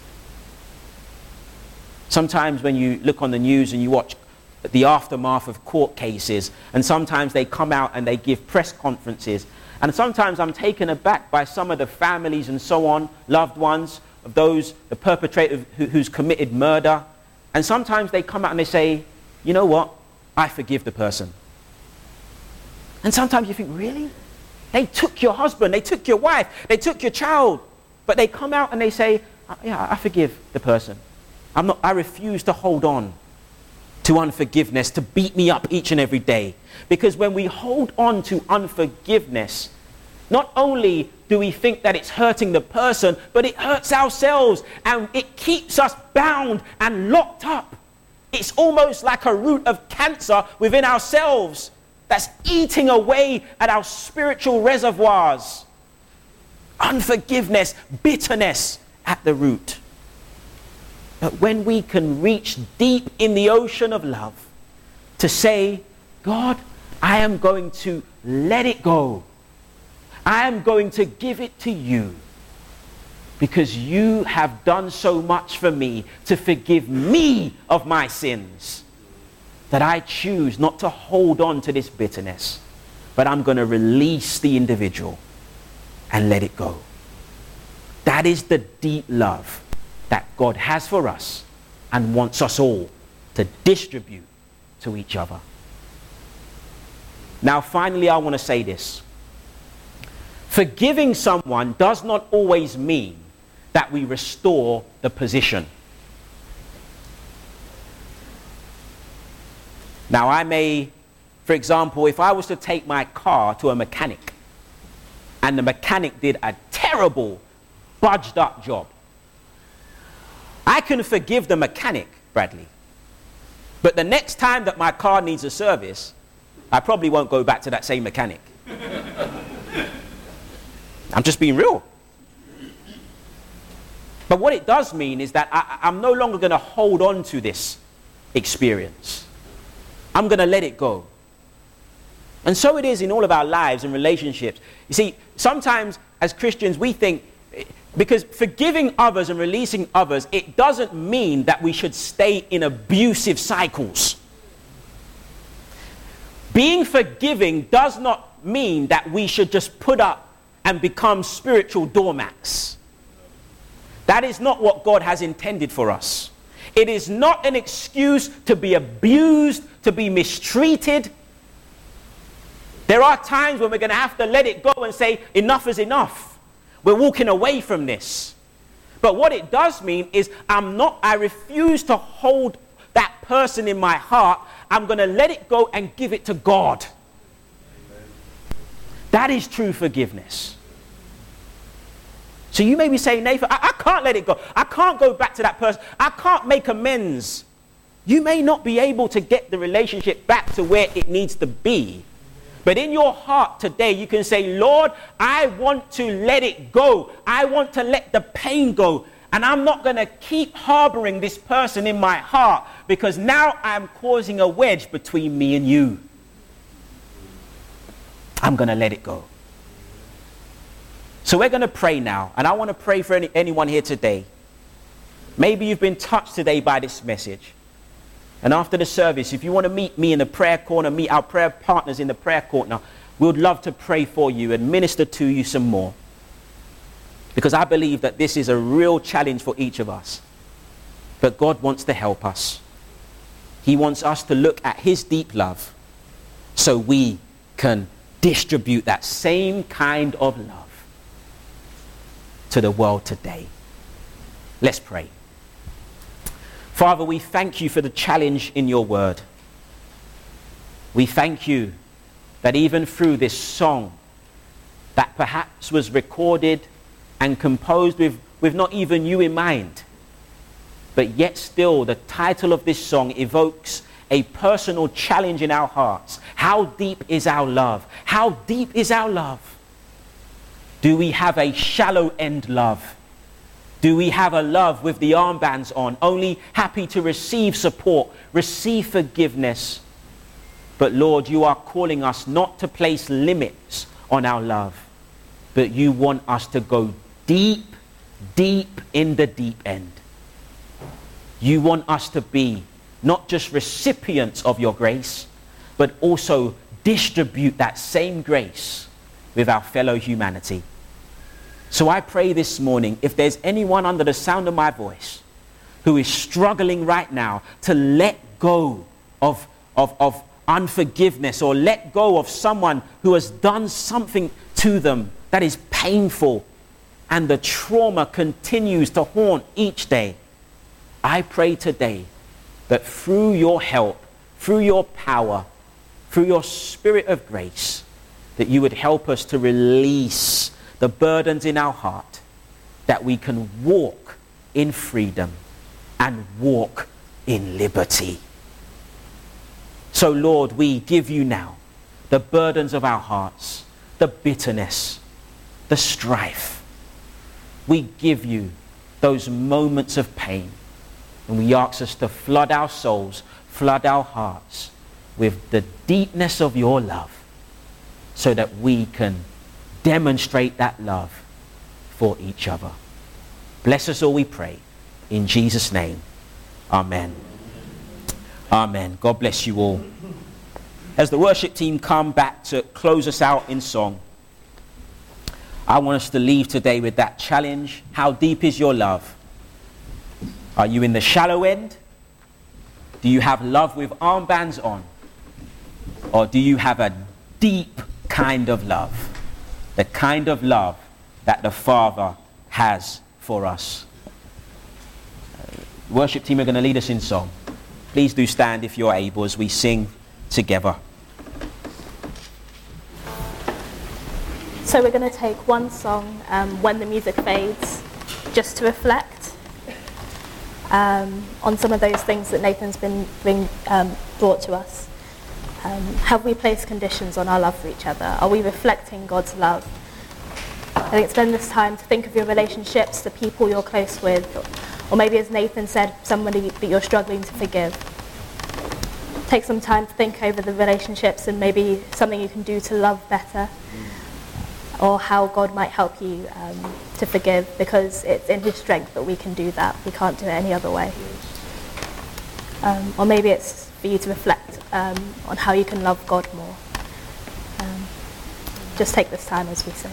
Sometimes when you look on the news and you watch the aftermath of court cases, and sometimes they come out and they give press conferences, and sometimes I'm taken aback by some of the families and so on, loved ones of those, the perpetrator who's committed murder, and sometimes they come out and they say, you know what, I forgive the person. And sometimes you think, really? They took your husband, they took your wife, they took your child, but they come out and they say, yeah, I forgive the person. I refuse to hold on to unforgiveness, to beat me up each and every day. Because when we hold on to unforgiveness, not only do we think that it's hurting the person, but it hurts ourselves and it keeps us bound and locked up. It's almost like a root of cancer within ourselves that's eating away at our spiritual reservoirs. Unforgiveness, bitterness at the root. But when we can reach deep in the ocean of love to say, God, I am going to let it go. I am going to give it to you because you have done so much for me to forgive me of my sins that I choose not to hold on to this bitterness, but I'm going to release the individual and let it go. That is the deep love that God has for us and wants us all to distribute to each other. Now, finally, I want to say this. Forgiving someone does not always mean that we restore the position. Now, I may, for example, if I was to take my car to a mechanic and the mechanic did a terrible, budged up job, I can forgive the mechanic, Bradley. But the next time that my car needs a service, I probably won't go back to that same mechanic. I'm just being real. But what it does mean is that I'm no longer going to hold on to this experience. I'm going to let it go. And so it is in all of our lives and relationships. You see, sometimes as Christians we think, because forgiving others and releasing others, it doesn't mean that we should stay in abusive cycles. Being forgiving does not mean that we should just put up and become spiritual doormats. That is not what God has intended for us. It is not an excuse to be abused, to be mistreated. There are times when we're going to have to let it go and say, enough is enough. We're walking away from this. But what it does mean is I refuse to hold that person in my heart. I'm going to let it go and give it to God. Amen. That is true forgiveness. So you may be saying, Nathan, I can't let it go. I can't go back to that person. I can't make amends. You may not be able to get the relationship back to where it needs to be. But in your heart today, you can say, Lord, I want to let it go. I want to let the pain go. And I'm not going to keep harboring this person in my heart, because now I'm causing a wedge between me and you. I'm going to let it go. So we're going to pray now. And I want to pray for anyone here today. Maybe you've been touched today by this message. And after the service, if you want to meet me in the prayer corner, meet our prayer partners in the prayer corner, we would love to pray for you and minister to you some more. Because I believe that this is a real challenge for each of us. But God wants to help us. He wants us to look at his deep love so we can distribute that same kind of love to the world today. Let's pray. Father, we thank you for the challenge in your word. We thank you that even through this song that perhaps was recorded and composed with not even you in mind, but yet still the title of this song evokes a personal challenge in our hearts. How deep is our love? How deep is our love? Do we have a shallow end love? Do we have a love with the armbands on, only happy to receive support, receive forgiveness? But Lord, you are calling us not to place limits on our love, but you want us to go deep, deep in the deep end. You want us to be not just recipients of your grace, but also distribute that same grace with our fellow humanity. So I pray this morning, if there's anyone under the sound of my voice who is struggling right now to let go of unforgiveness, or let go of someone who has done something to them that is painful, and the trauma continues to haunt each day, I pray today that through your help, through your power, through your spirit of grace, that you would help us to release the burdens in our heart, that we can walk in freedom and walk in liberty. So Lord, we give you now the burdens of our hearts, the bitterness, the strife. We give you those moments of pain, and we ask us to flood our souls, flood our hearts with the deepness of your love, so that we can demonstrate that love for each other. Bless us all, we pray. In Jesus' name, amen. Amen. God bless you all. As the worship team come back to close us out in song, I want us to leave today with that challenge. How deep is your love? Are you in the shallow end, Do you have love with armbands on? Or do you have a deep kind of love? The kind of love that the Father has for us. Worship team are going to lead us in song. Please do stand if you're able as we sing together. So we're going to take one song, When the Music Fades, just to reflect on some of those things that Nathan's been brought to us. Have we placed conditions on our love for each other? Are we reflecting God's love? I think spend this time to think of your relationships, the people you're close with, or maybe as Nathan said, somebody that you're struggling to forgive. Take some time to think over the relationships and maybe something you can do to love better, or how God might help you to forgive, because it's in his strength that we can do that. We can't do it any other way. Or maybe it's for you to reflect on how you can love God more. Just take this time as we sing.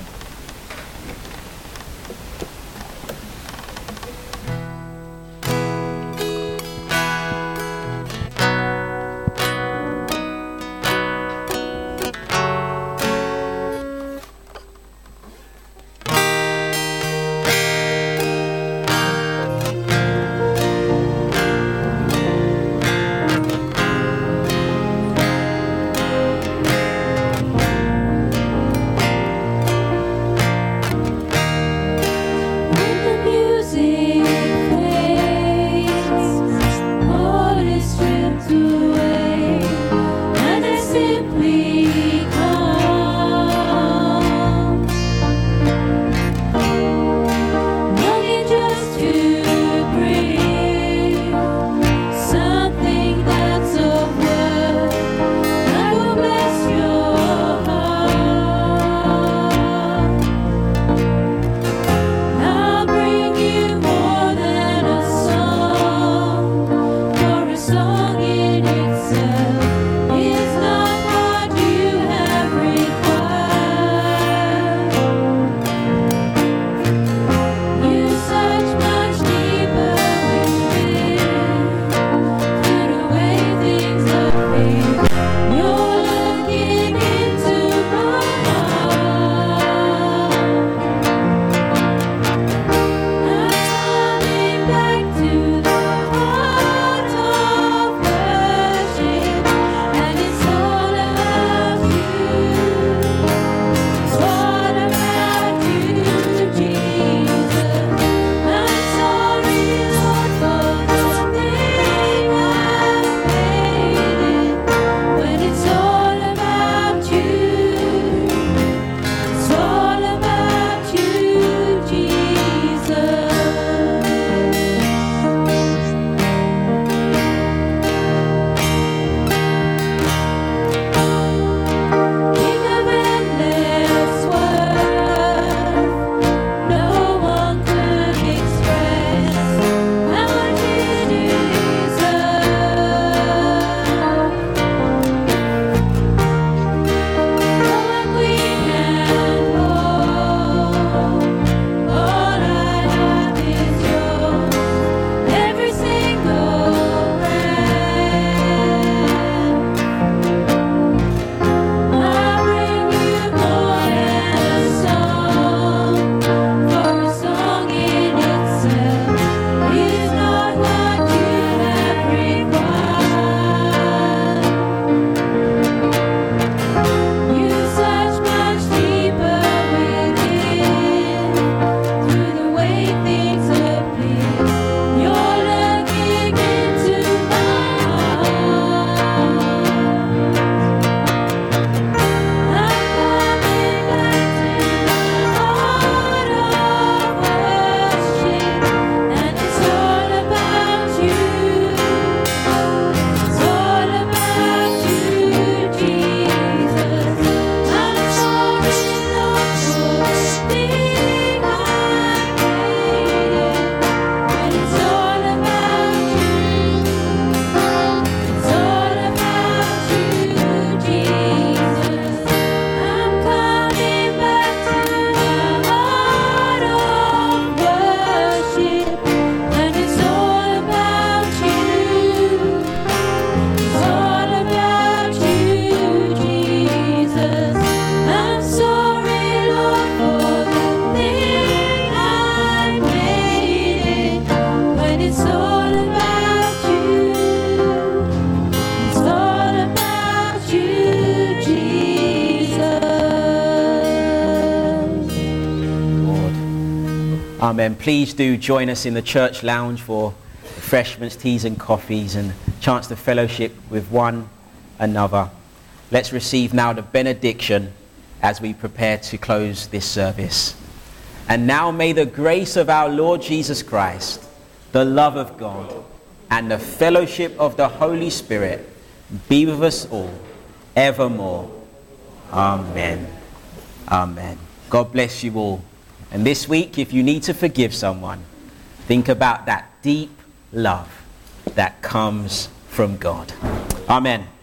Amen. Please do join us in the church lounge for refreshments, teas and coffees, and chance to fellowship with one another. Let's receive now the benediction as we prepare to close this service. And now may the grace of our Lord Jesus Christ, the love of God, and the fellowship of the Holy Spirit be with us all evermore. Amen. Amen. God bless you all. And this week, if you need to forgive someone, think about that deep love that comes from God. Amen.